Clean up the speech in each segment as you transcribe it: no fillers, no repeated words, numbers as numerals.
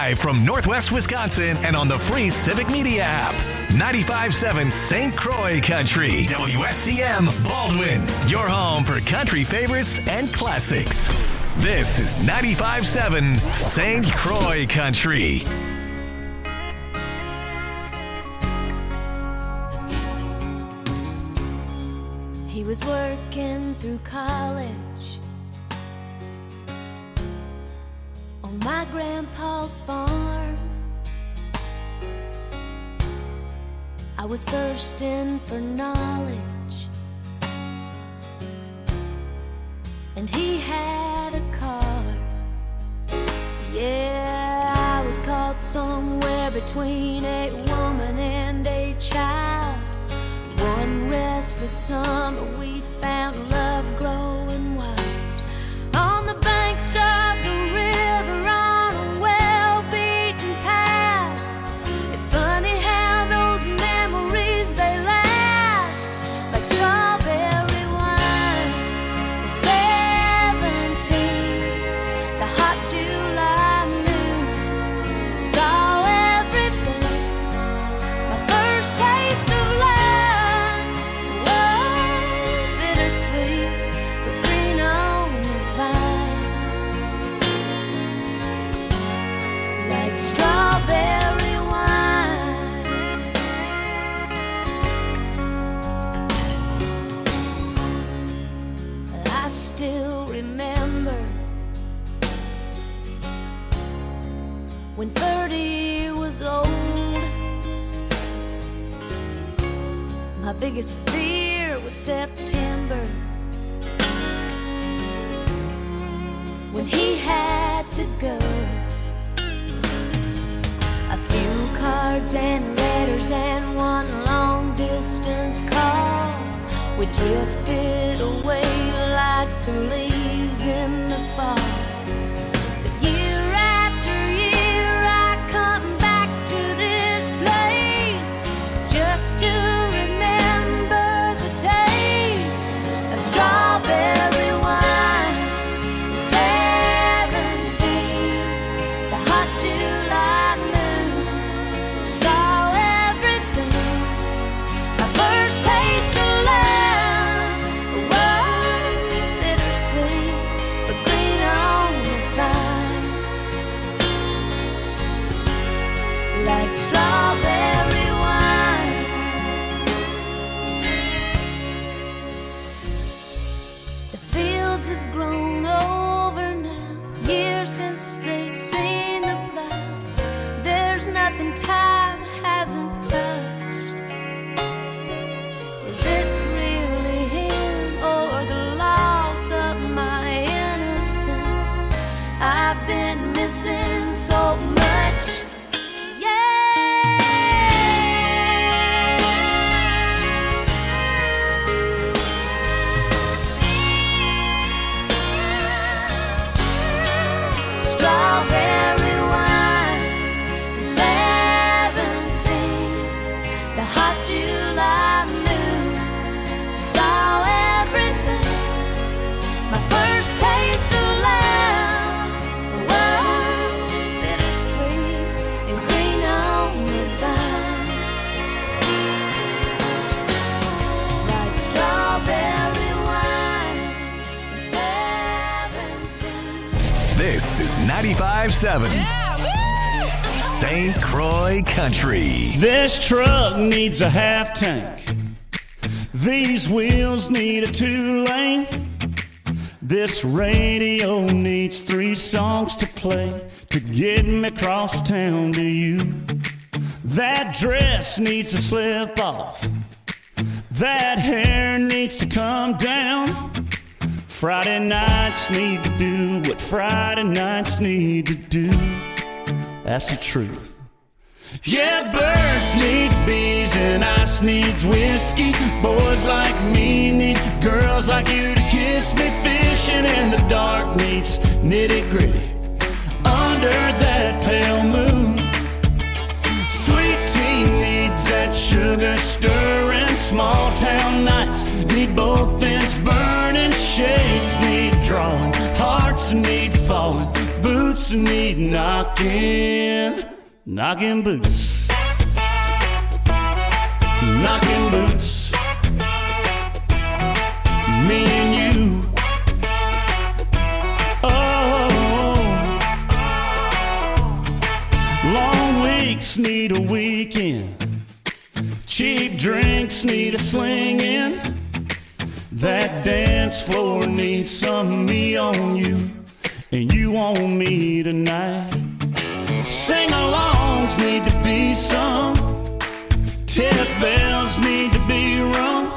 live from Northwest Wisconsin and on the free Civic Media app. 95.7 St. Croix Country. WSCM Baldwin. Your home for country favorites and classics. This is 95.7 St. Croix Country. He was working through college on my grandpa's farm. I was thirsting for knowledge, and he had a car. Yeah, I was caught somewhere between a woman and a child. One restless summer we found love growing wild on the banks of the river on a well-beaten path. It's funny how those memories, they last like strawberry wine. At 17, the hot July noon saw everything. My first taste of love, whoa, bittersweet, but green on the vine, like strawberry wine. I still remember when 30 was old. My biggest fear was September, when he had to go. A few cards and letters and one long distance call. We drifted away like the leaves in the fall. But year after year I come back to this place just to remember the taste of strawberry wine. 17, the hot July noon saw everything. My first taste of love, whoa, bittersweet, but green on the vine, like strawberry wine. The fields have grown over now, years since they've seen the plow. There's nothing time hasn't touched. Is it really him or the loss of my innocence? I've been missing so much. Strawberry wine, 17, the hot July noon saw everything. My first taste of love, whoa, bittersweet and green on the vine, like strawberry wine, 17. This is 95.7 St. Croix Country. This truck needs a half tank. These wheels need a 2-lane. This radio needs 3 songs to play to get me across town to you. That dress needs to slip off. That hair needs to come down. Friday nights need to do what Friday nights need to do. That's the truth. Yeah, birds need bees and ice needs whiskey. Boys like me need girls like you to kiss me. Fishing in the dark needs nitty-gritty under that pale moon. Sweet tea needs that sugar stirring. Small town nights need both ends burning. Shades need drawing, hearts need falling, boots boots need knocking. Knocking boots. Knocking boots. Me and you. Oh, long weeks need a weekend. Cheap drinks need a slinging. That dance floor needs some me on you, and you on me tonight. Sing-alongs need to be sung. Tip bells need to be rung.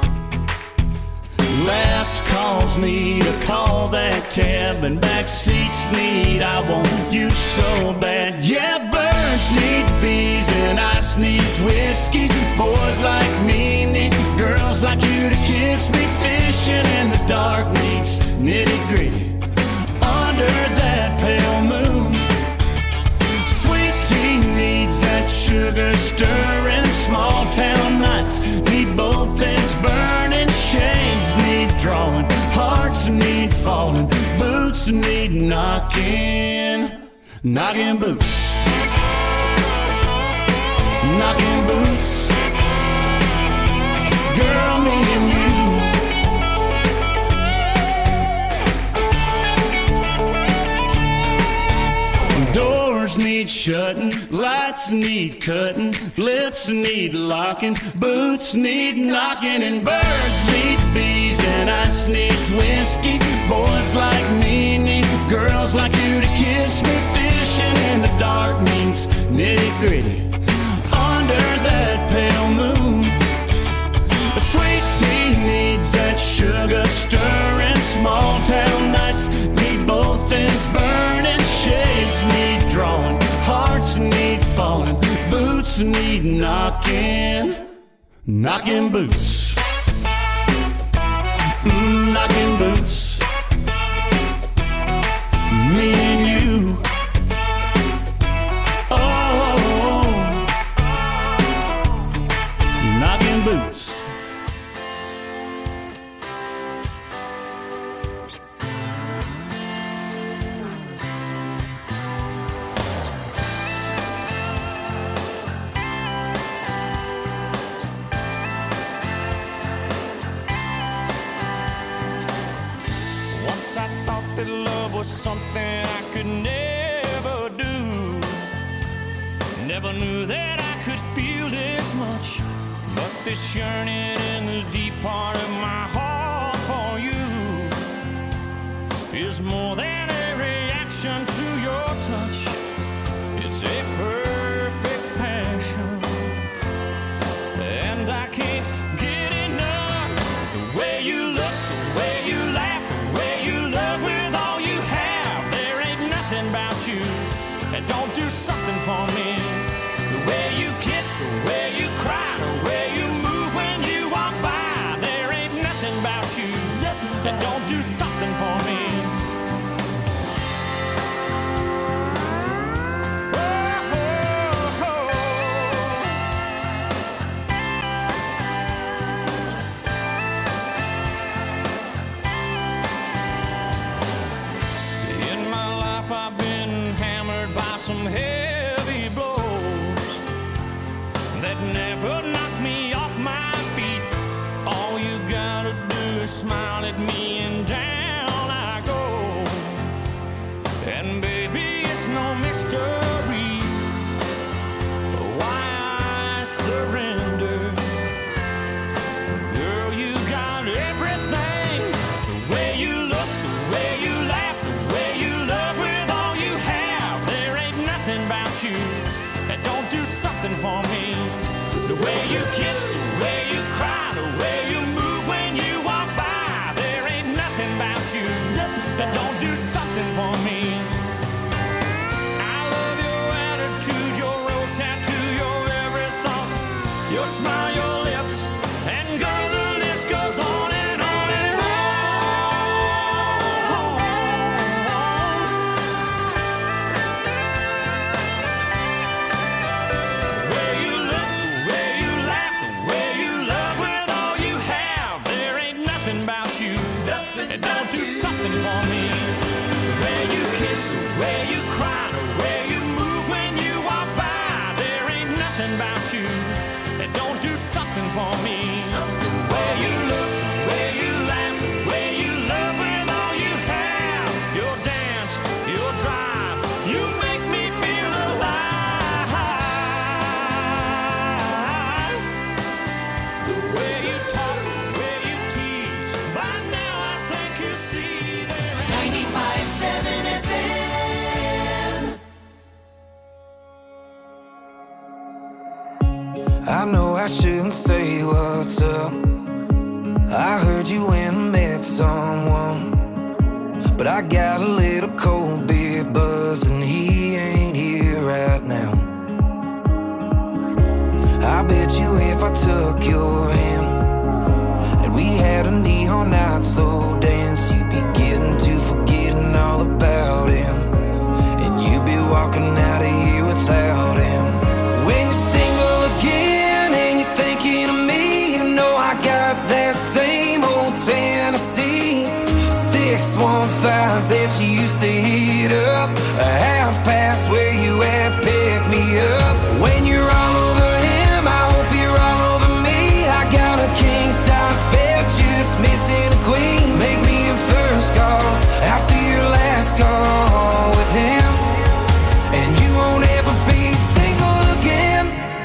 Last calls need a call that cab, and back seats need I want you so bad. Yeah, birds need bees and ice needs whiskey. Boys like me need girls like you to kiss me. Fishing in the dark needs nitty-gritty under that pale moon. Sweet tea needs that sugar stirring. Small town nights need both ends burning. Shades need drawing, hearts need falling, boots need knocking. Knocking boots. Knocking boots. Girl, me and you. Doors need shutting, lights need cutting, lips need locking, boots need knocking, and birds need bees and ice needs whiskey. Boys like me need girls like you to kiss me. Fishing in the dark means nitty-gritty under that pale moon. Sweet tea needs that sugar stirring. Small town nights need both ends burning. Shades need drawing, hearts need falling, boots need knocking. Knocking boots. Knocking boots. Me and you. Oh, knocking boots. Was something I could never do. Never knew that I could feel this much, but this yearning in the deep part of my heart for you is more than a reaction to your touch. It's a perfect passion, and I can't get enough. The way you look, the way you laugh, the way you love with all you have. There ain't nothing about you that don't do something for me. The way you kiss, the way you cry, the way you move when you walk by. There ain't nothing about you that don't do something for me. Some heavy blows that never knock me off my feet. All you gotta do is smile at me and down I go. And baby, it's no mystery why I surrender. Girl, you got everything. The way you look, the way you laugh, the way you love with all you have. There ain't nothing about you that don't do something for me. The way you kiss, the way you cry, the way you move when you walk by. There ain't nothing about you that don't do something for me. I love your attitude, your rose tattoo, your every thought, your smile, your lips, and girl, the list goes on and on and on. The way you look, the way you laugh, the way you love with all you have. There ain't nothing about you that don't do something for me. The way you kiss, the way you cry, for me. Where you look, where you laugh, where you love with all you have. Your dance, your drive, you make me feel alive. The way you talk, the way you tease, by now I think you see there. 95.7 FM. I know I shouldn't say what's up. I heard you went and met someone, but I got a little cold beer buzz and he ain't here right now. I bet you if I took your hand and we had a neon night slow dance, you'd be getting to forgetting all about him, and you'd be walking out of here without him. When you're single again and you're thinking of me, you know I got that same old Tennessee 615 that you used to heat up, a half past where you at, pick me up. When you're all over him, I hope you're all over me. I got a king-size bed, just missing a queen. Make me your first call after your last call with him, and you won't ever be single again.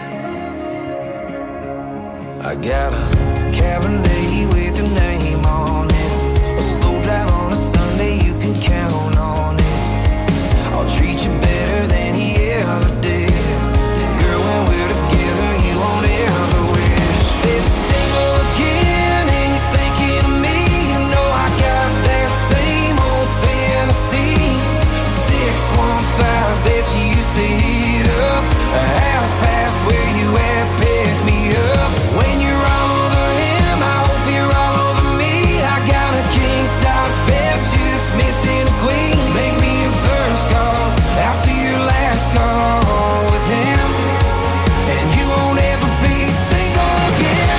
I got a Cabernet with your name on it, a slow drive on a Sunday, you can count on it. I'll treat you better than he ever did. Girl, when we're together, you won't ever wish that you're single again and you're thinking of me. You know I got that same old Tennessee 615 that you used to heat up, a half past where you at, pick me up. When you're all over him, I hope you're all over me. I got a king-size bed, just missing a queen. Make me your first call after your last call with him, and you won't ever be single again.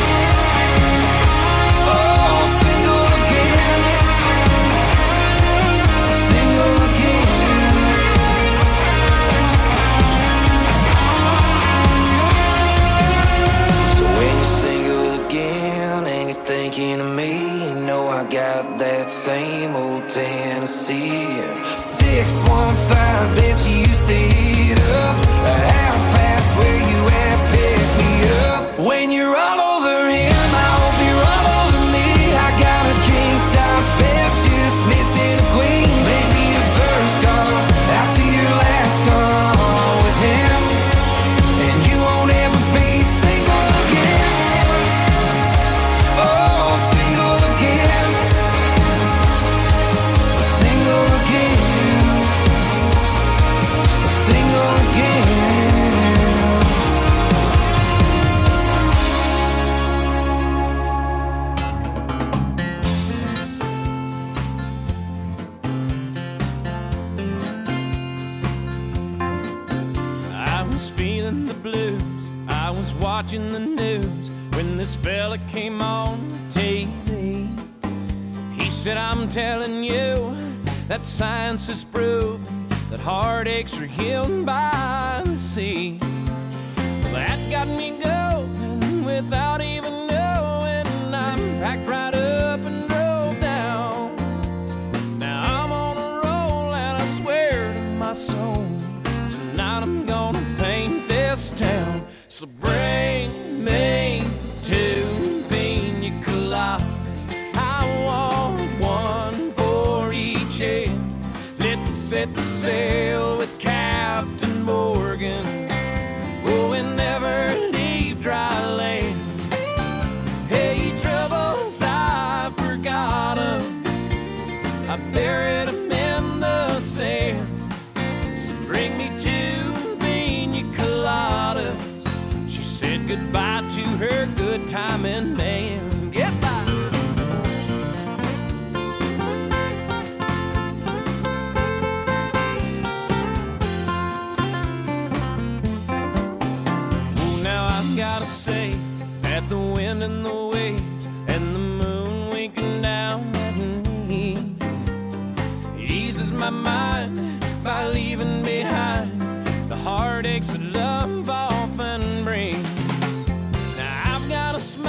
Oh, single again. Single again. So when you're single again and you're thinking of me, you know I got that same old Tennessee 615 that you used to heat up, a half past where you at, pick me up. When you're all over him, I hope you're all over me. I got a king-size bed, just missing a queen. Make me your first call after your last call with him, and you won't ever be single again. Oh, single again. Single again. Single again. I was feeling the blues, I was watching the news when this fella came on TV. He said, I'm telling you that science has proven that heartaches are healed by the sea. Well, that got me going without even knowing. I'm packed right up and drove down. Now I'm on a roll and I swear to my soul, tonight I'm gonna paint this town. So bring me two pina coladas, I want one for each head. Let's set the sail with Captain Morgan, oh, and never leave dry land. Hey, troubles, I forgot 'em, I buried 'em in the sand. So bring me two pina coladas. She said goodbye to her good timing man. Goodbye. Gotta say that the wind and the waves and the moon winking down at me eases my mind by leaving behind the heartaches that love often brings. Now I've got a smile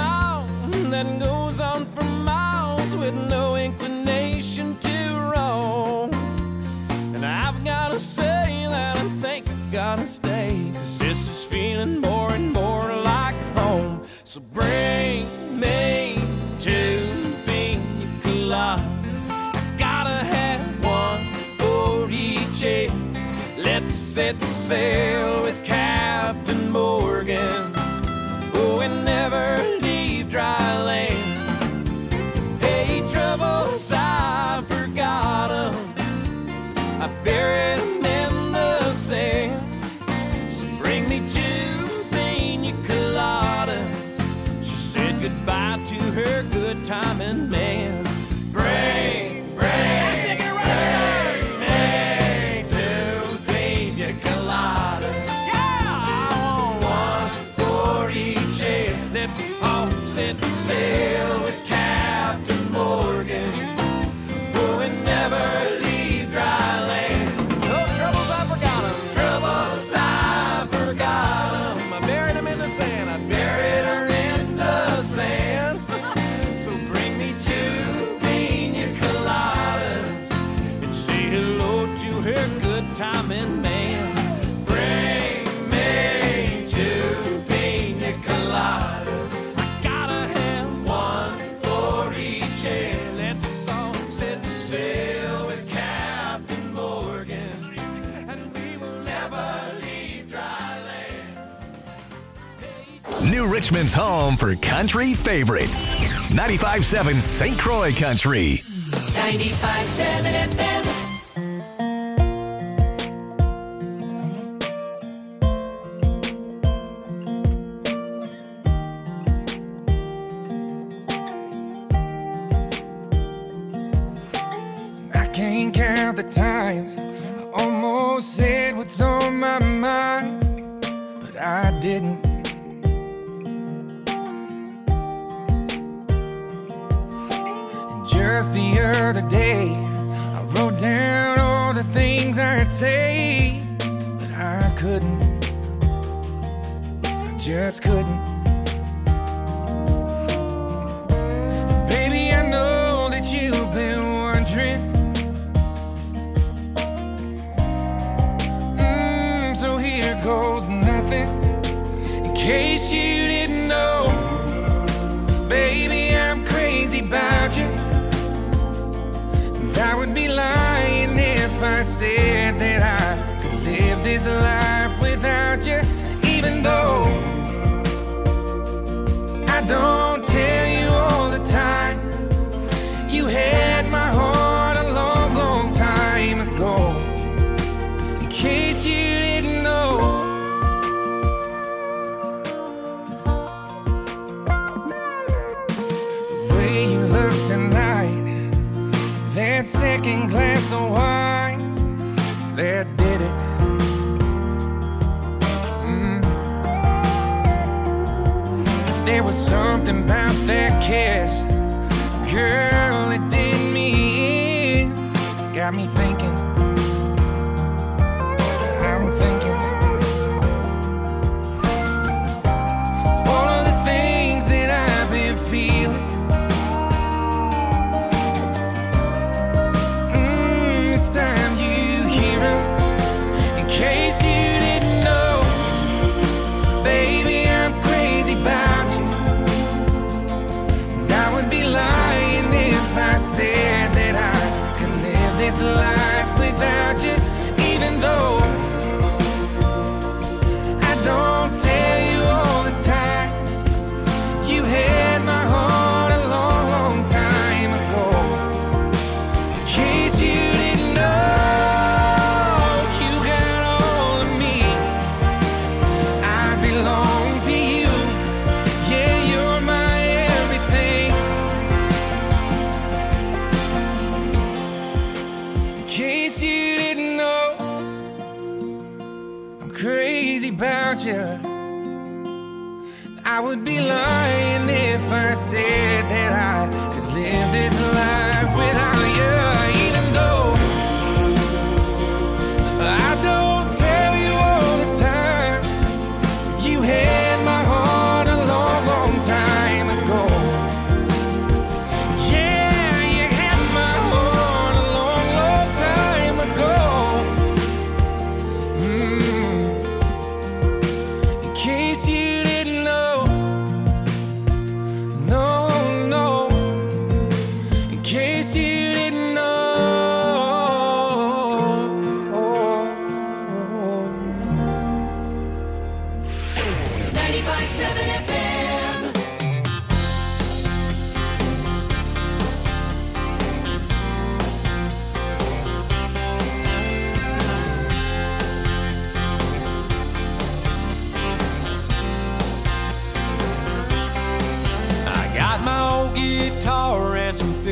that goes on for miles with no inclination to roam. And I've gotta say that I think I gotta stay, 'cause this is feeling more and more like home. So bring me to Pina Coladas. I gotta have one for each head. Let's set sail with Captain Morgan. Oh, and never leave dry land. Hey, troubles, I forgot 'em. I buried 'em in the sand. So bring me to Pina Coladas. She said goodbye to her good timing man. Bring me to Pina Coladas. Yeah, I want one for each head. Let's all set sail with Captain Morgan. Oh, and never leave dry land. Oh, troubles, I forgot 'em. Troubles, I forgot 'em. I buried 'em in the sand. I buried her in the sand. So bring me to Pina Coladas and say hello to her good timing man. Bring me to Pina Coladas. I gotta have one for each head. Let's all set sail with Captain Morgan, and we will never leave dry land. New Richmond's home for country favorites. 95.7 St. Croix Country. 95.7 FM. I can't count the times I almost said what's on my mind, but I didn't. And just the other day, I wrote down all the things I'd say, but I couldn't. I just couldn't. Baby, I know that you've been wondering. So here goes nothing. In case you didn't know, baby, I'm crazy about you. And I would be lying if I said that I could live this life without you. Even though I don't tell you all the time, you had my heart a long, long time ago. In case you didn't know, the way you look tonight, that second glass of wine, that did it. There was something about that kiss, girl, it did me in. Got me thinking, I'm thinking all of the things that I've been feeling. It's time you hear 'em. In case you didn't know, baby, I'm crazy about you. And I would be lying if I said that I could live this life without you. Even though I don't tell you all the time, you had my heart a long, long time ago. In case you didn't know, you got all of me. I belong to you. Yeah, you're my everything. In case you didn't know, I'm crazy about you. I would be lying if I said that I could live this life without you. Even though I don't tell you all the time, you had my heart a long, long time ago.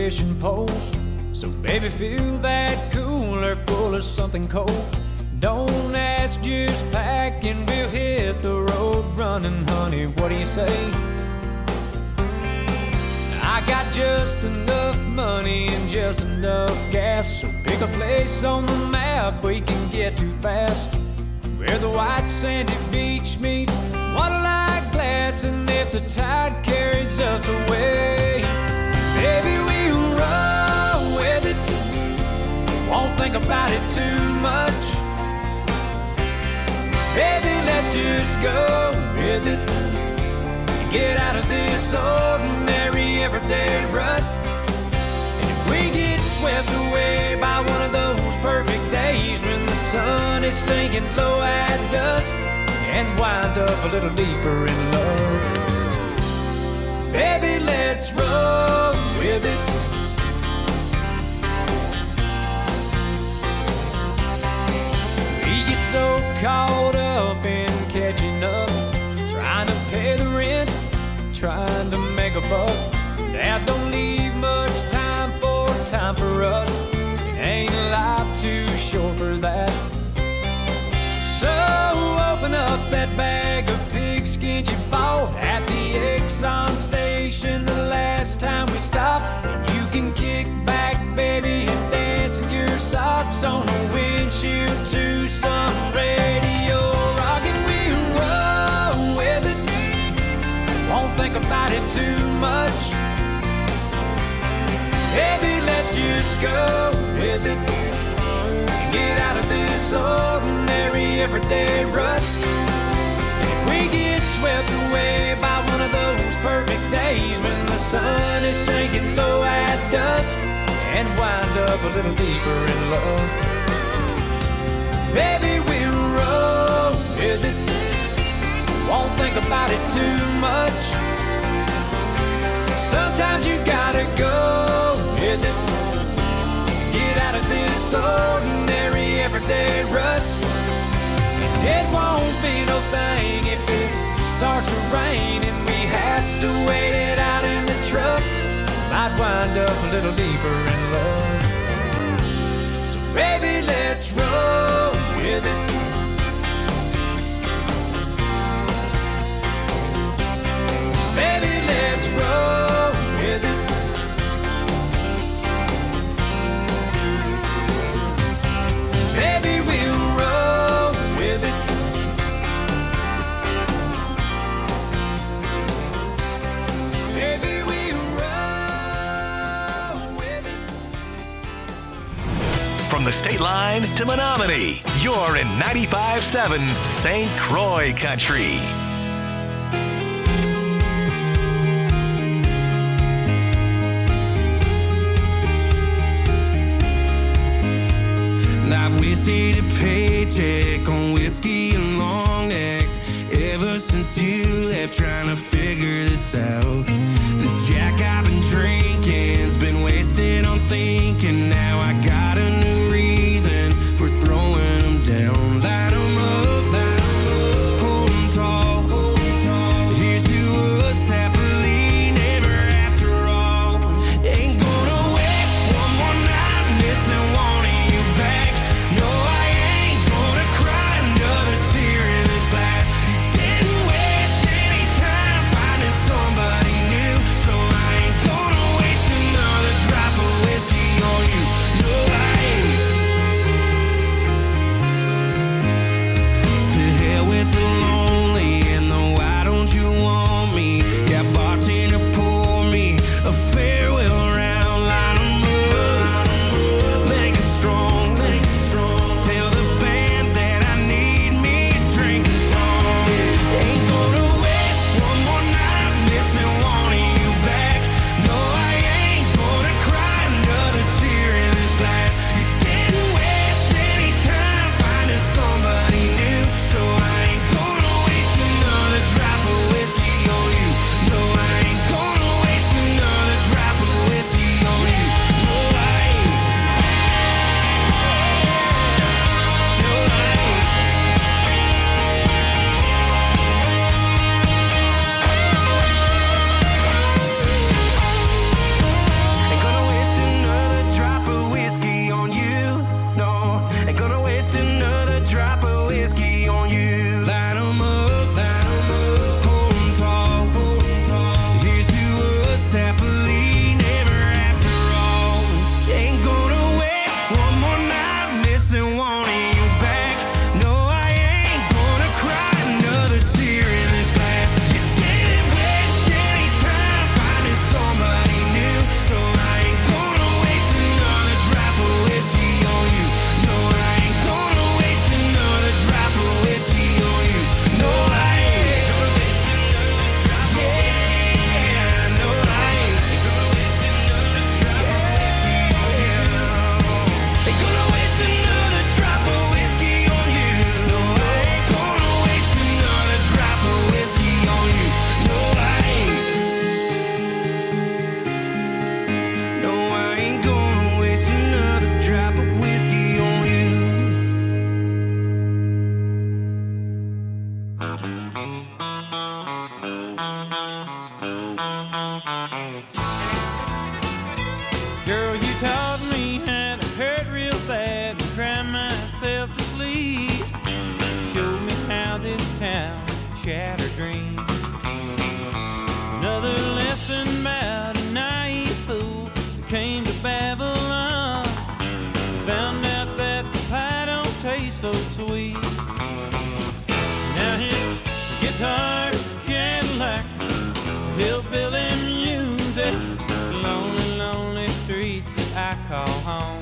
fishing poles. So baby, fill that cooler full of something cold. Don't ask, just pack and we'll hit the road running, honey. What do you say? I got just enough money and just enough gas, so pick a place on the map we can get to fast, where the white sandy beach meets water-like glass. And if the tide carries us away, baby, we'll roll with it. Won't think about it too much. Baby, let's just go with it. Get out of this ordinary everyday rut. And if we get swept away by one of those perfect days when the sun is sinking low at dusk, and wind up a little deeper in love, baby, let's roll with it. We get so caught up in catching up, trying to pay the rent, trying to make a buck, that don't leave much time for us. It ain't life too short for that. So open up that bag of pigskins you bought at the Exxon station the last time we stopped, and you can kick back, baby, and dance in your socks on the windshield to some radio rock. And we'll roll with it, won't think about it too much. Baby, let's just go with it. Get out of this ordinary everyday rut. If we get swept away by one of those perfect days when the sun is sinking low at dusk, and wind up a little deeper in love, baby, we'll roll with it. Won't think about it too much. Sometimes you gotta go with it. Get out of this ordinary everyday rut. It won't be no thing if it starts to rain and we have to wait it out in the truck. Might wind up a little deeper in love. So baby, let's roll with it. Baby, let's roll with it. Baby, we'll roll with it. Baby, we'll roll with it. From the state line to Menominee, you're in 95.7 St. Croix Country. I've wasted a paycheck on whiskey and long necks ever since you left, trying to figure this out. This Jack I've been drinking's been wasted on thinking. Now I got a new reason for throwing them down. Light 'em up, hold 'em tall. Here's to us happily never after all. Ain't gonna waste one more night missing wanting you back. No, I ain't gonna cry another tear in so sweet. Now his guitar's Cadillacs, hillbilly music, lonely, lonely streets that I call home.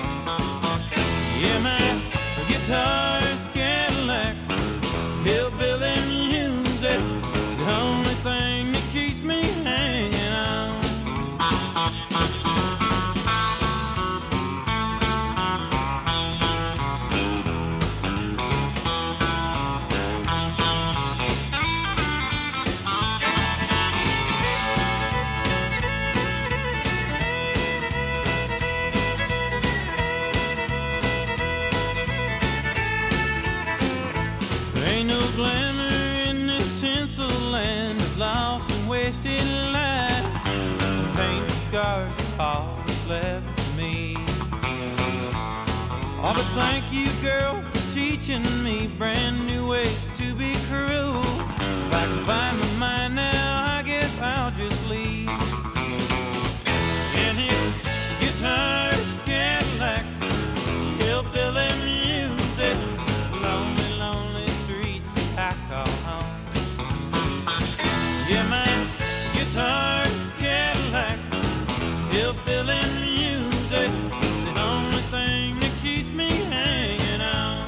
Yeah, my guitar's Cadillacs, hillbilly music, the only thing that keeps me hanging on. Glamour in this tinsel land of lost and wasted life. Painted scars of all that's left for me. Oh, but thank you, girl, for teaching me brand new ways to be cruel. If I can find my mind now, I guess I'll just leave. And his guitar's Cadillacs, hillbilly music, lonely, lonely I call home. Yeah, my guitar's Cadillacs, hillbilly music, the only thing that keeps me hanging on.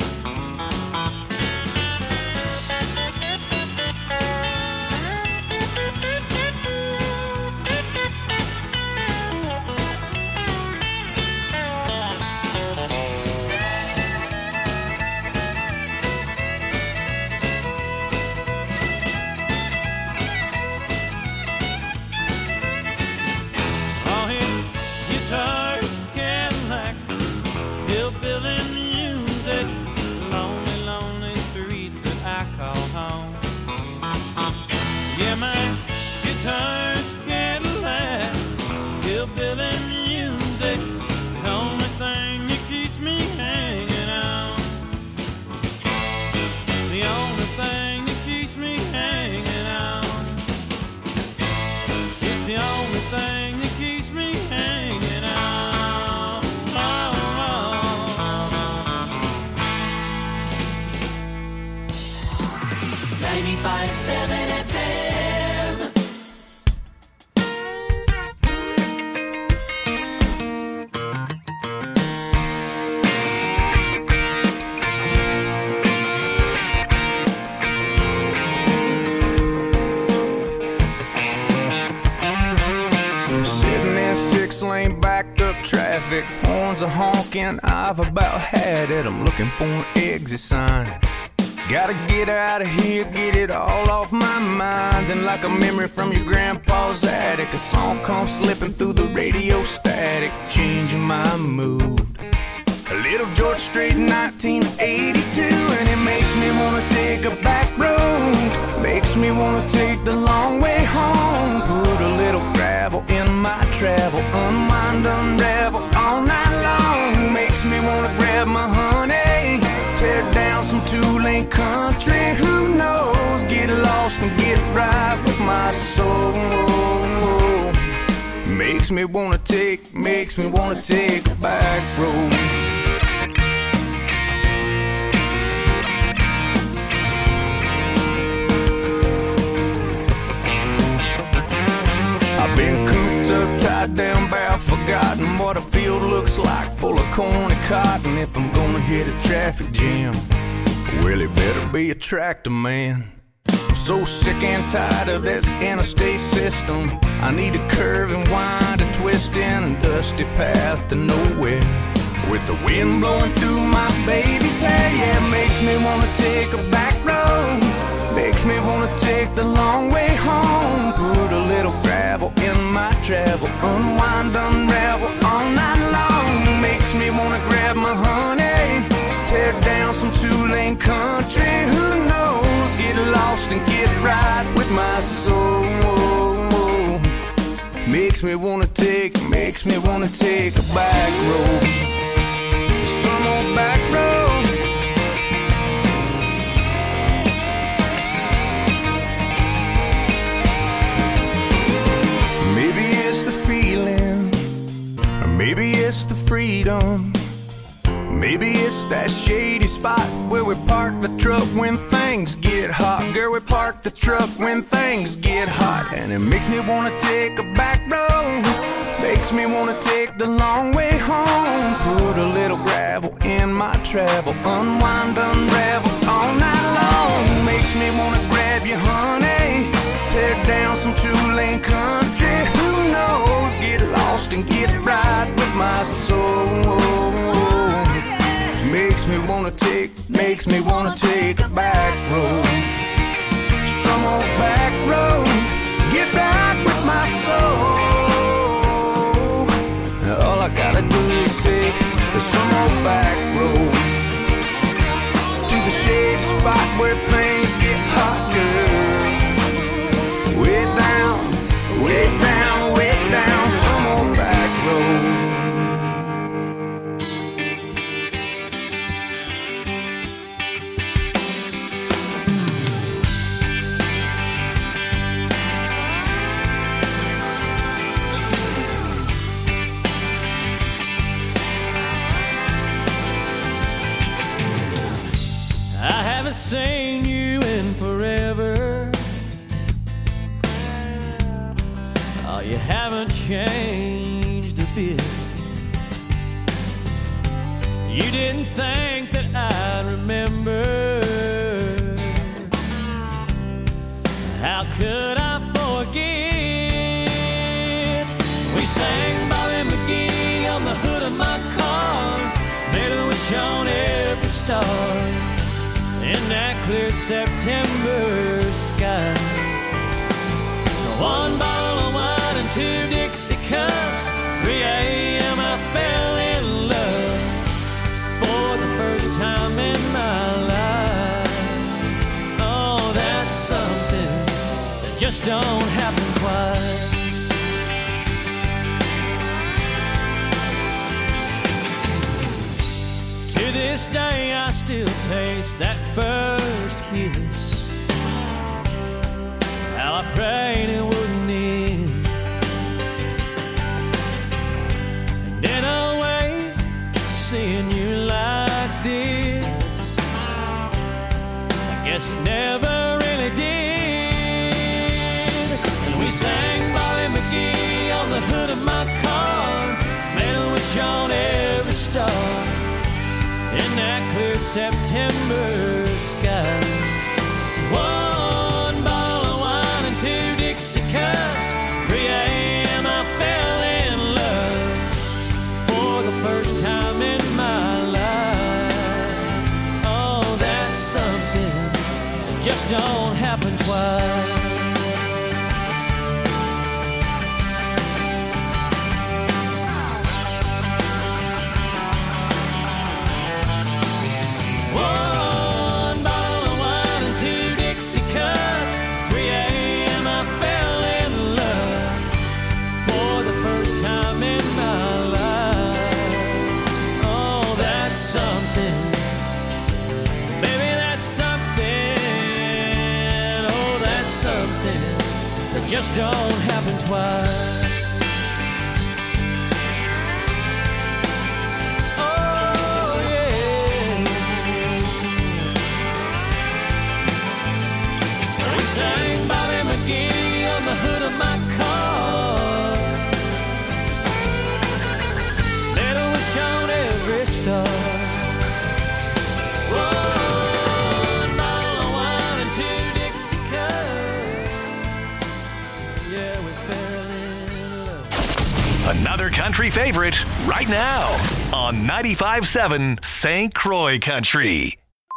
Guitars, Cadillacs, hillbilly music, the only thing that keeps me hanging on. The only thing that keeps me hanging on. It's the only thing that keeps me hanging on. 95.7 FM. Sitting in 6-lane backed up traffic, horns are honking, I've about had it. I'm looking for an exit sign. Gotta get out of here, get it all off my mind. Then like a memory from your grandpa's attic, a song comes slipping through the radio static, changing my mood. A little George Strait in 1982, and it makes me wanna take a back road. Makes me wanna take the long way home. Put a little gravel in my travel, unwind, unravel all night long. Makes me wanna grab my honey, tear down some two-lane country. Who knows? Get lost and get right with my soul. Makes me wanna take a back road. I've been cooped up, tied down, barrel, forgotten what a field looks like, full of corn and cotton. If I'm gonna hit a traffic jam, well, it better be a tractor man. I'm so sick and tired of this interstate system. I need a curve and wind, a twist in a dusty path to nowhere, with the wind blowing through my baby's hair. Yeah, it makes me wanna take a back road. Makes me wanna take the long way home. Put a little gravel in my travel, unwind, unravel all night long. Makes me wanna grab my honey, tear down some two-lane country. Who knows? Get lost and get right with my soul. Makes me wanna take a back road. Some old back road. Maybe it's the freedom. Maybe it's that shady spot where we park the truck when things get hot. Girl, we park the truck when things get hot. And it makes me wanna take a back road, makes me wanna take the long way home. Put a little gravel in my travel, unwind, unravel all night long. Makes me wanna grab you, honey, tear down some two-lane country. Who knows, get lost and get right with my soul. Makes me wanna take a back road. Some old back road, get back with my soul. All I gotta do is take some old back road to the shady spot where things get hot, girl. Way down, way down, way down, some old back road. Seen you in forever. Oh, you haven't changed a bit. You didn't think that I'd remember. How could I forget? We sang Bobby McGee on the hood of my car, made a wish on every star. In that clear September sky, one bottle of wine and 2 Dixie cups. 3 a.m. I fell in love for the first time in my life. Oh, that's something that just don't happen twice. To this day I still taste that first kiss. How I prayed it wouldn't end. And in a way, seeing you like this, I guess it never really did. And we sang Bobby McGee on the hood of my car, made a wish on every star. In that clear September sky, 1 bottle of wine and 2 Dixie cups. 3 a.m. I fell in love for the first time in my life. Oh, that's something that just don't happen twice. Just don't happen twice. Oh yeah. We sang Bobby McGee on the hood of my car, made a wish on every star. Another country favorite right now on 95.7 St. Croix Country.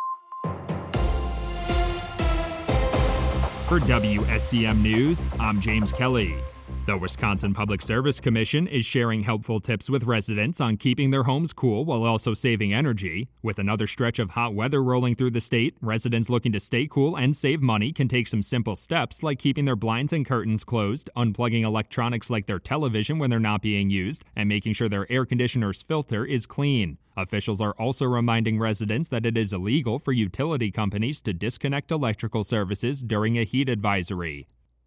For WSCM News, I'm James Kelly. The Wisconsin Public Service Commission is sharing helpful tips with residents on keeping their homes cool while also saving energy. With another stretch of hot weather rolling through the state, residents looking to stay cool and save money can take some simple steps like keeping their blinds and curtains closed, unplugging electronics like their television when they're not being used, and making sure their air conditioner's filter is clean. Officials are also reminding residents that it is illegal for utility companies to disconnect electrical services during a heat advisory.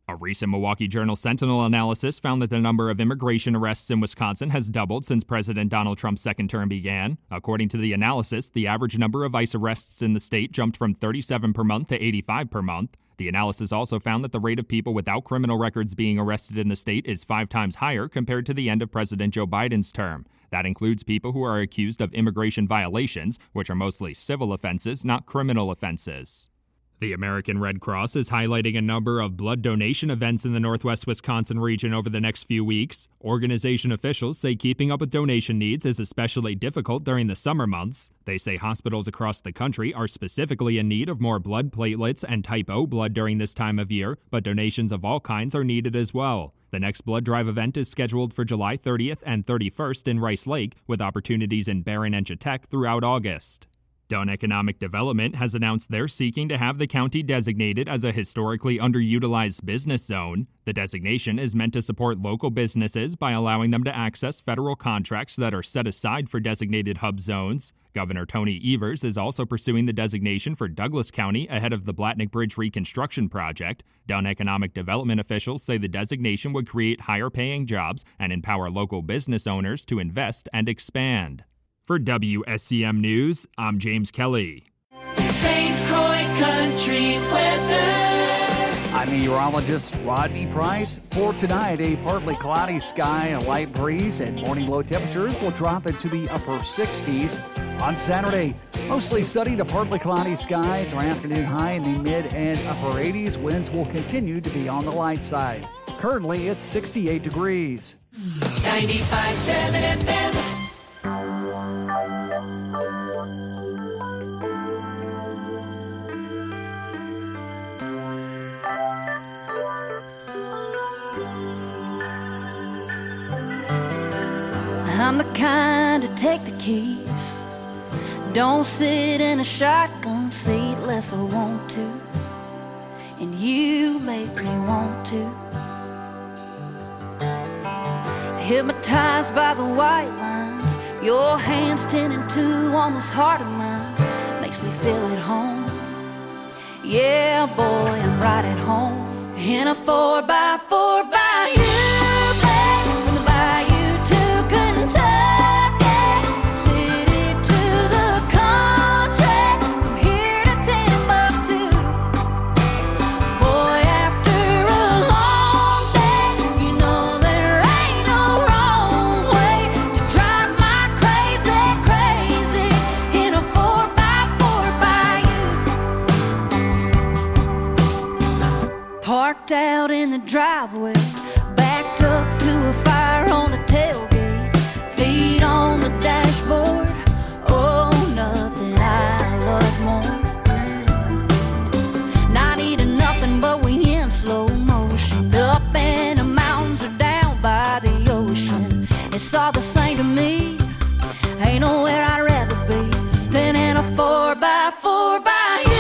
A recent Milwaukee Journal-Sentinel analysis found that the number of immigration arrests in Wisconsin has doubled since President Donald Trump's second term began. According to the analysis, the average number of ICE arrests in the state jumped from 37 per month to 85 per month. The analysis also found that the rate of people without criminal records being arrested in the state is 5 times higher compared to the end of President Joe Biden's term. That includes people who are accused of immigration violations, which are mostly civil offenses, not criminal offenses. The American Red Cross is highlighting a number of blood donation events in the northwest Wisconsin region over the next few weeks. Organization officials say keeping up with donation needs is especially difficult during the summer months. They say hospitals across the country are specifically in need of more blood platelets and type O blood during this time of year, but donations of all kinds are needed as well. The next blood drive event is scheduled for July 30th and 31st in Rice Lake, with opportunities in Barron and Chautauqua throughout August. Dunn Economic Development has announced they're seeking to have the county designated as a historically underutilized business zone. The designation is meant to support local businesses by allowing them to access federal contracts that are set aside for designated hub zones. Governor Tony Evers is also pursuing the designation for Douglas County ahead of the Blatnick Bridge reconstruction project. Dunn Economic Development officials say the designation would create higher-paying jobs and empower local business owners to invest and expand. For WSCM News, I'm James Kelly. St. Croix Country Weather. I'm meteorologist Rodney Price. For tonight, a partly cloudy sky, a light breeze, and morning low temperatures will drop into the upper 60s. On Saturday, mostly sunny to partly cloudy skies. Our afternoon high in the mid and upper 80s. Winds will continue to be on the light side. Currently, it's 68 degrees. 95.7 FM. I'm the kind to take the keys. Don't sit in a shotgun seat unless I want to. And you make me want to. Hypnotized by the white lines, your hands 10 and 2 on this heart of mine. Makes me feel at home. Yeah, boy, I'm right at home. In a 4x4 by you, babe. From the bayou to Kentucky, city to the country, from here to Timbuktu. Boy, after a long day, you know there ain't no wrong way to drive my crazy, crazy in a 4x4 by you. Parked out in the driveway, backed up to a fire on the tailgate, feet on the dashboard. Oh, nothing I love more. Not eating nothing, but we in slow motion, up in the mountains or down by the ocean. It's all the same to me. Ain't nowhere I'd rather be than in a 4x4 by you.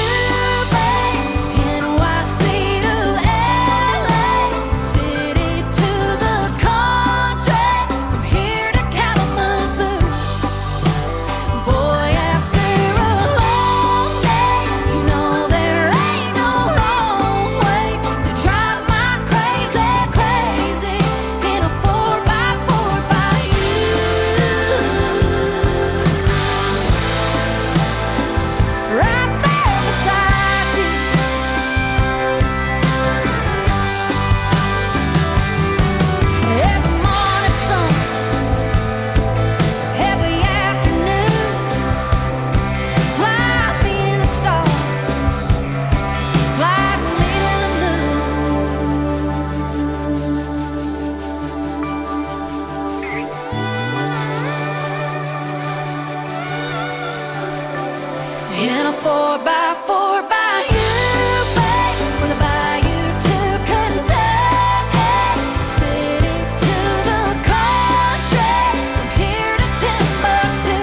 In a 4x4 by you, babe. From the bayou to Kentucky, city to the country, from here to Timbuktu.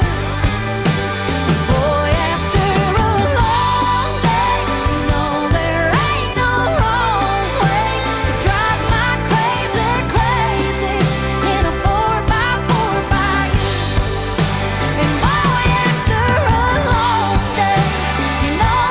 Boy, after a long day, you know there ain't no wrong way to drive my crazy, crazy in a 4x4 by you. And boy, after a long day, you know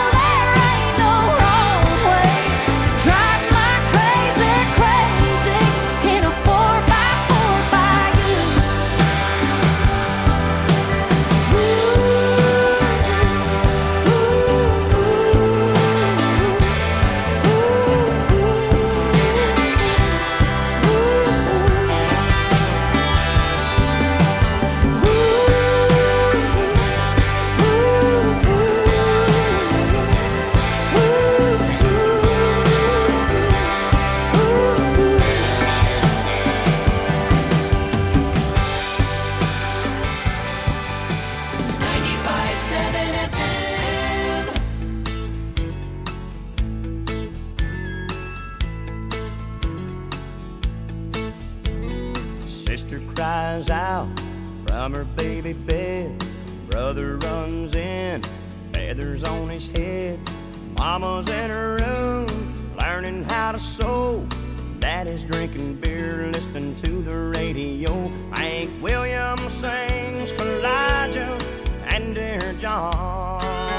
flies out from her baby bed. Brother runs in, feathers on his head. Mama's in her room, learning how to sew. Daddy's drinking beer, listening to the radio. Hank Williams sings Elijah and Dear John.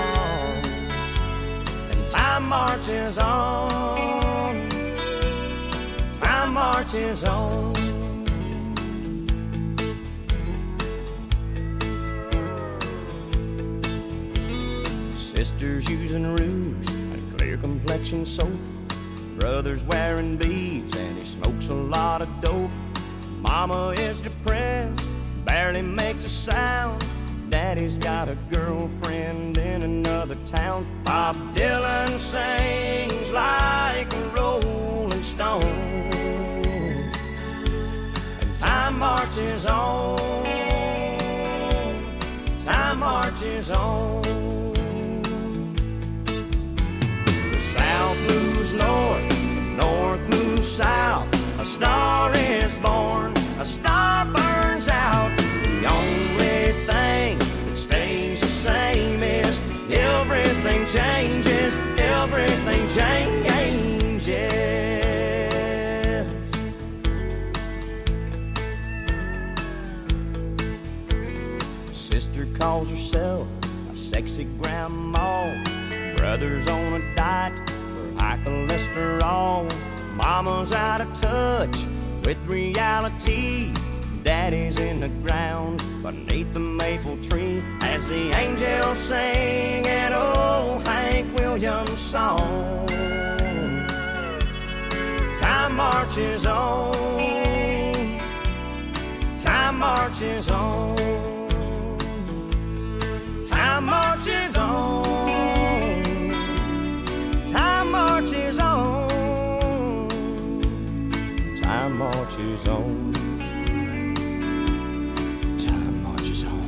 And time marches on. Time marches on. Sisters using rouge and clear complexion soap. Brother's wearing beads and he smokes a lot of dope. Mama is depressed, barely makes a sound. Daddy's got a girlfriend in another town. Bob Dylan sings like a rolling stone. And time marches on. Time marches on. South moves north, north moves south. A star is born, a star burns out. The only thing that stays the same is everything changes, everything changes. Sister calls herself a sexy grandma. Brother's on a diet for high cholesterol. Mama's out of touch with reality. Daddy's in the ground beneath the maple tree as the angels sing an old Hank Williams song. Time marches on. Time marches on. Time marches on. Time marches on. Time marches on. Time marches on.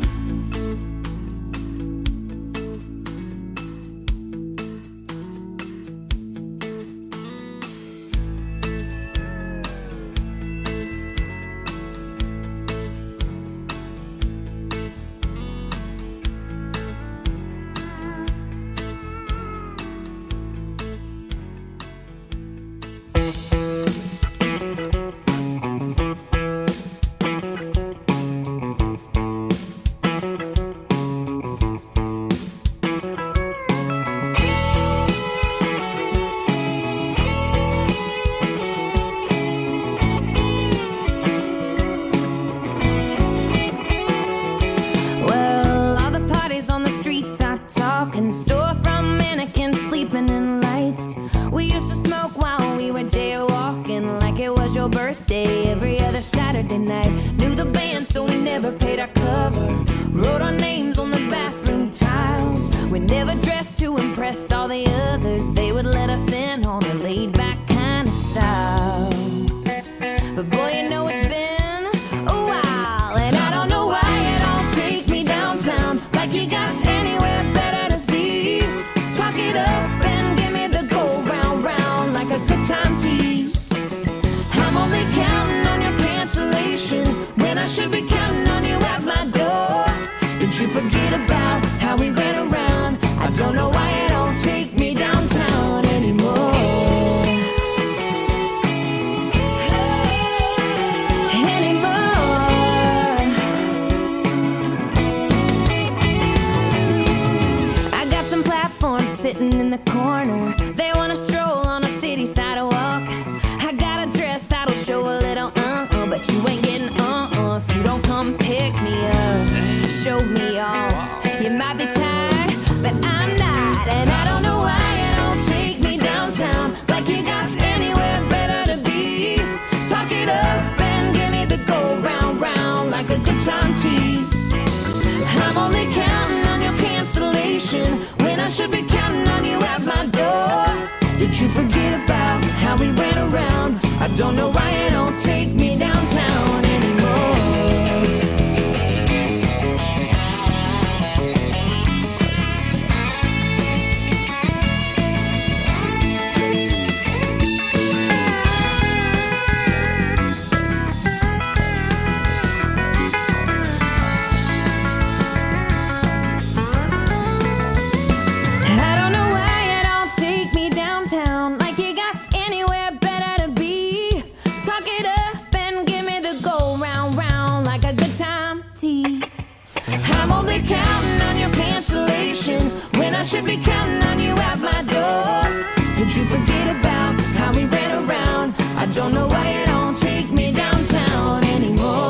out my door. Did you forget about how we ran around? I don't know why you don't take me downtown anymore.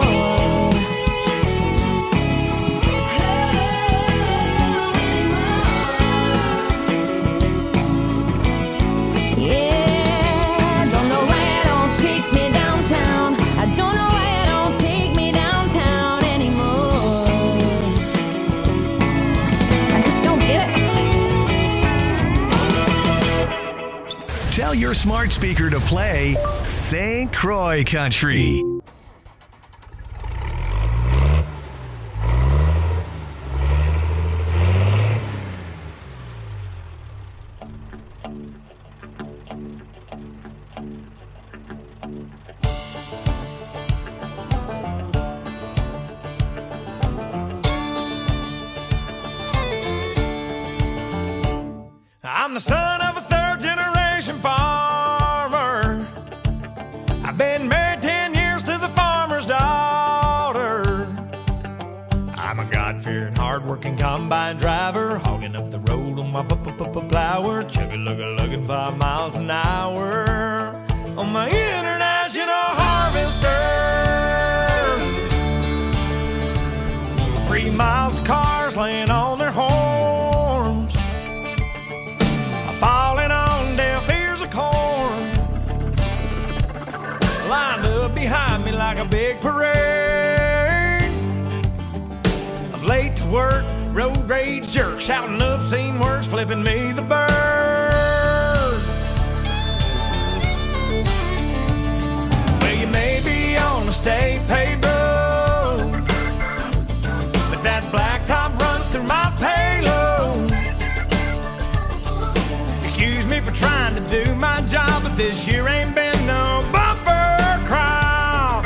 Tell your smart speaker to play St. Croix Country. I'm the son of a third-generation farmer. I've been married 10 years to the farmer's daughter. I'm a God-fearing, hard-working combine driver, hogging up the road on my plower, chugga-lugga-lugging 5 miles an hour on my international harvester. 3 miles of cars laying on their horns, falling on deaf ears of corn, lined up behind me like a big parade of late to work, road rage jerks, shouting obscene words, flipping me the bird. Well, you may be on a state paved road, but that blacktop runs through my payload. Excuse me for trying to do my job, but this year ain't been no bumper crop.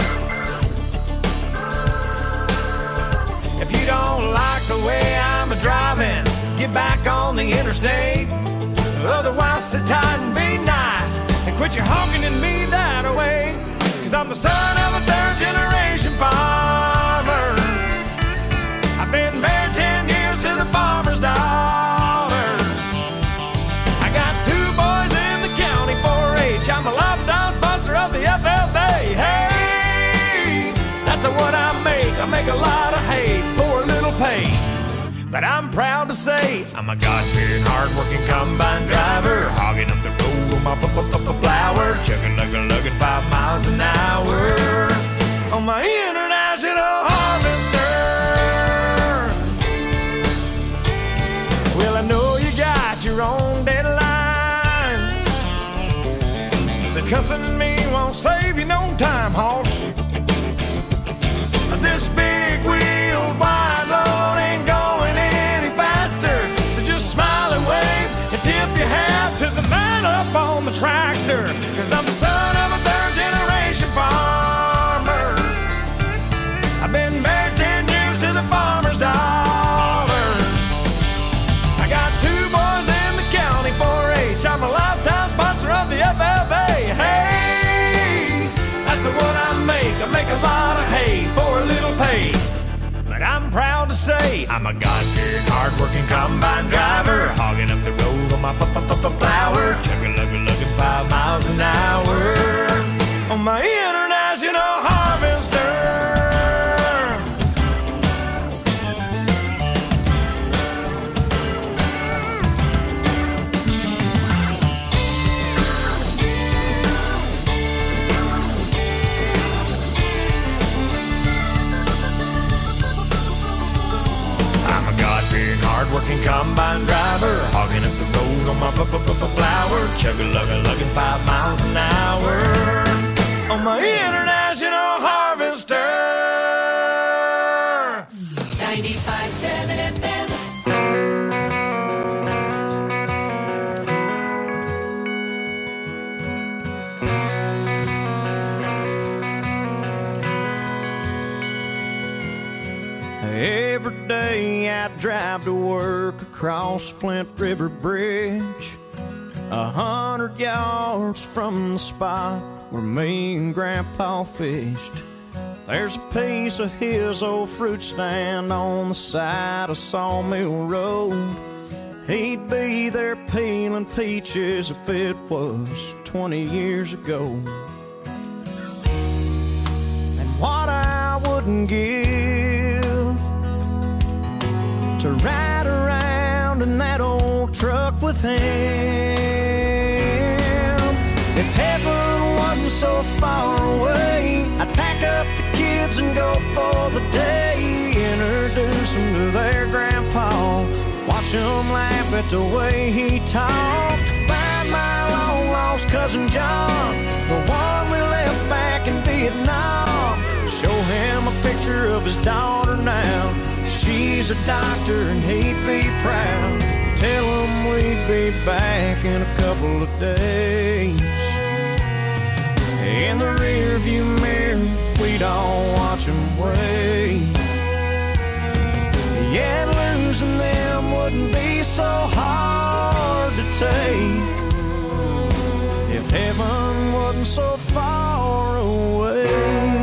If you don't like the way I'm a-driving, get back on the interstate. Otherwise, sit tight and be nice and quit your honking at me that way. 'Cause I'm the son of a third-generation farmer. I've been married 10 years to the farmer's daughter. I'm a lifetime sponsor of the FFA. Hey, that's what I make. I make a lot of hay for a little pay. But I'm proud to say I'm a God-fearing, hard-working combine driver, hogging up the road on my plower, chugging-lugga-lugging 5 miles an hour on my international harvester. Well, I know you got your own deadline. Cussing at me won't save you no time, hoss. This big wheel wide load ain't going any faster, so just smile and wave and tip your hat to the man up on the tractor. 'Cause I'm the son of a third-generation farmer. I've been married 10 years to the farmer's daughter. I got 2 boys in the county 4-H. I'm a lifetime sponsor of the FFA. Hey, that's what I make. I make a lot of hay for a little pay. But I'm proud to say I'm a God-fearing, hard-working combine driver, hogging up the road on my plower, chugga-lugga-lugging 5 miles an hour on my international harvester. Hard-working combine driver, hogging up the road on my plower, chugga-lugga-lugging 5 miles an hour on my international harvester. 95.7 FM. Every day I drive to work across Flint River Bridge, 100 yards from the spot where me and Grandpa fished. There's a piece of his old fruit stand on the side of Sawmill Road. He'd be there peeling peaches if it was 20 years ago. And what I wouldn't give to ride around in that old truck with him. If heaven wasn't so far away, I'd pack up the kids and go for the day. Introduce them to their grandpa, watch him laugh at the way he talked. Find my long-lost cousin John, the one we left back in Vietnam. Show him a picture of his daughter now. She's a doctor and he'd be proud. Tell him we'd be back in a couple of days. In the rearview mirror, we'd all watch him wave. Yeah, losing them wouldn't be so hard to take if heaven wasn't so far away.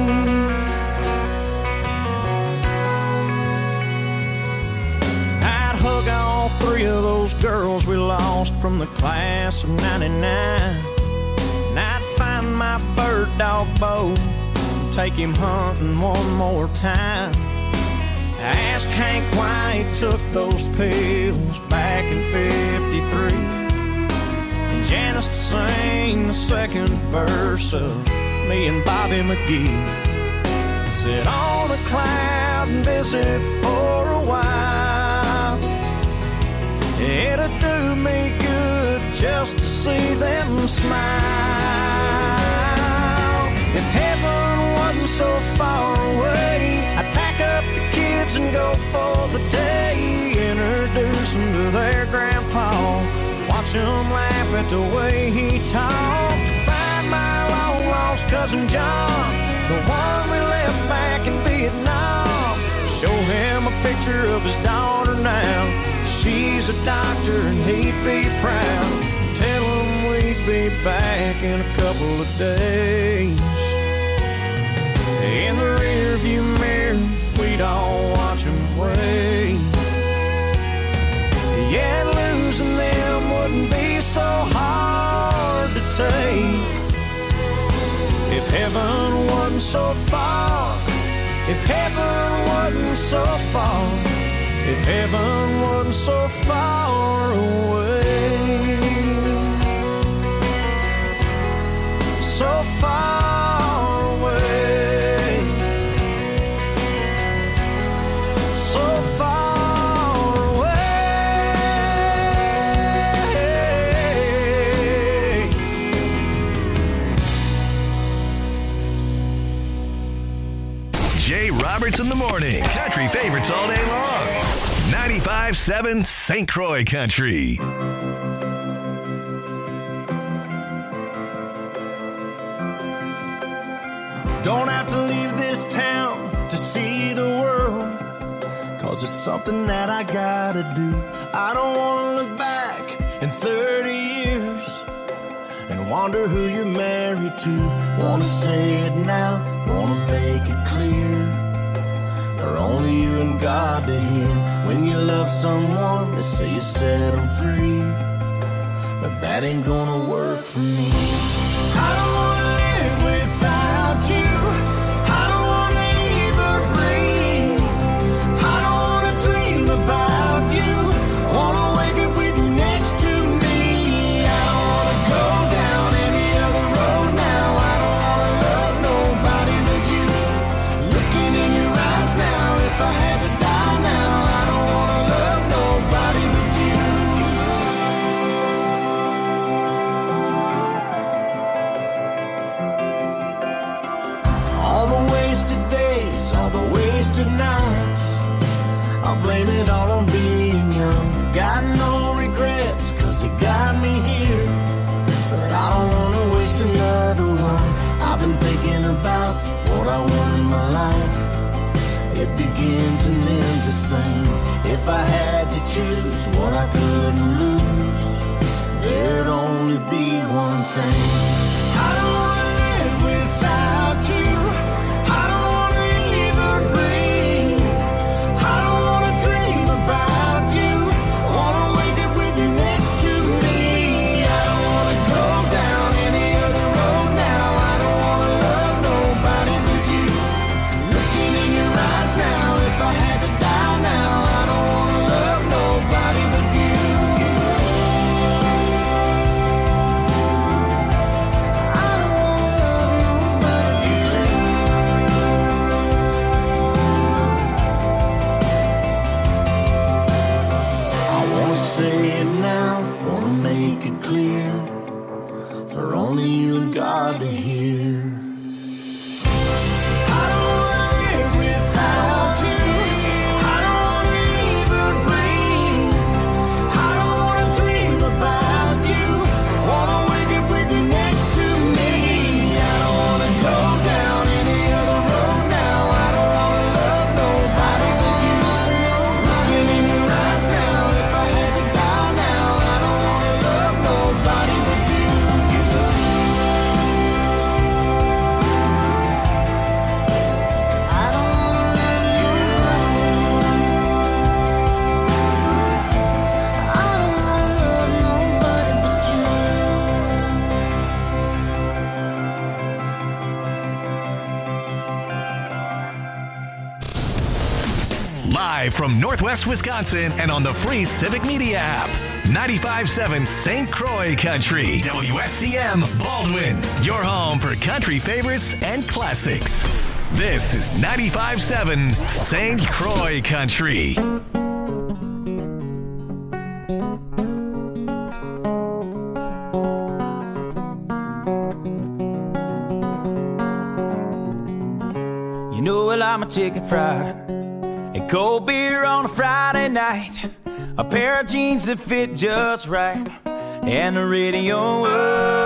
I'd hug all three of those girls we lost from the class of '99. And I'd find my bird dog Bo, take him hunting one more time. Ask Hank why he took those pills back in '53. And Janice to sing the second verse of me and Bobby McGee. Sit on a cloud and visit for a while. It'd do me good just to see them smile. If heaven wasn't so far away, I'd pack up the kids and go for the day. Introduce them to their grandpa, watch him laugh at the way he talked. Find my long-lost cousin John, the one we left back in Vietnam. Show him a picture of his daughter now. She's a doctor and he'd be proud. Tell him we'd be back in a couple of days. In the rearview mirror, we'd all watch him wave. Yeah, losing them wouldn't be so hard to take if heaven wasn't so far. If heaven wasn't so far. If heaven wasn't so far away. So far away. So far away. Jay Roberts in the morning. Country favorites all day long. 95.7 St. Croix Country. Don't have to leave this town to see the world, 'cause it's something that I gotta do. I don't wanna look back in 30 years and wonder who you're married to. Wanna say it now, wanna make it clear, for only you and God to hear. When you love someone, they say you set them free, but that ain't gonna work for me. I don't wanna live without you. I don't wanna even breathe. I don't wanna dream about you. I wanna wake up with you next to me. I don't wanna go down any other road now. I don't wanna love nobody but you. Looking in your eyes now, if I had to die now, I don't wanna love nobody but you. All the wasted days, all the wasted nights, I'll blame it all on being young. Got no regrets, 'cause it got me here, but I don't wanna waste another one. I've been thinking about what I want in my life. It begins and ends the same. If I had to choose what I couldn't lose, there'd only be one thing. I don't wanna live without you. I don't wanna even breathe. I don't wanna dream about you. I wanna wake up with hard to hear. Live from Northwest Wisconsin and on the free Civic Media app. 95.7 St. Croix Country. WSCM Baldwin. Your home for country favorites and classics. This is 95.7 St. Croix Country. You know I like my chicken fried and cold beer on a Friday night, a pair of jeans that fit just right, and the radio.